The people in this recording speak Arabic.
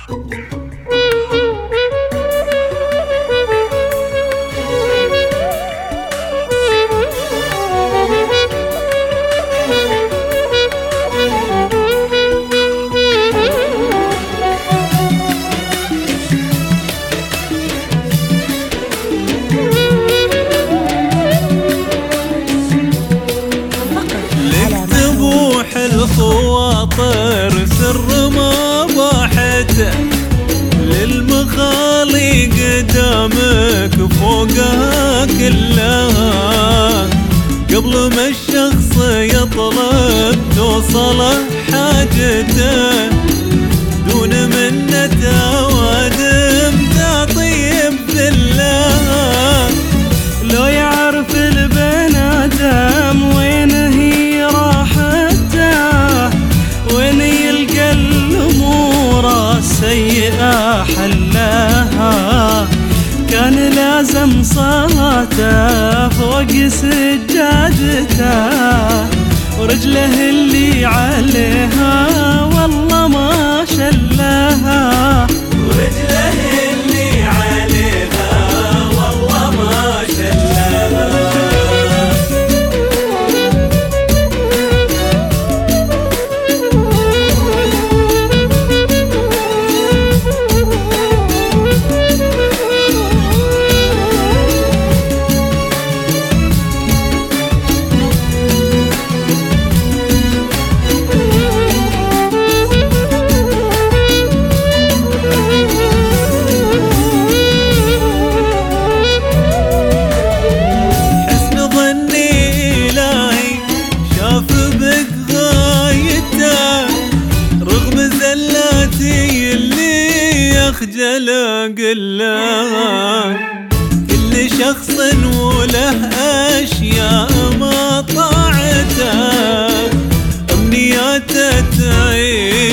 الخواطر سر ما باحته للمخالي قدامك فوقها كلها، قبل ما الشخص يطلب توصله حاجته، دون منة وادم تعطيه بذلها. لو يعرف البني آدم وين هي راحته، وين يلقى الأمور السيئة حلها، كان لازم صلاته فوق سجادته، ورجله اللي عليها والله ما شلها، ورجله اللي عليها والله ما شلها. أخجل أقله كل شخص وله أشياء ما طاعته، أمنياته تعيش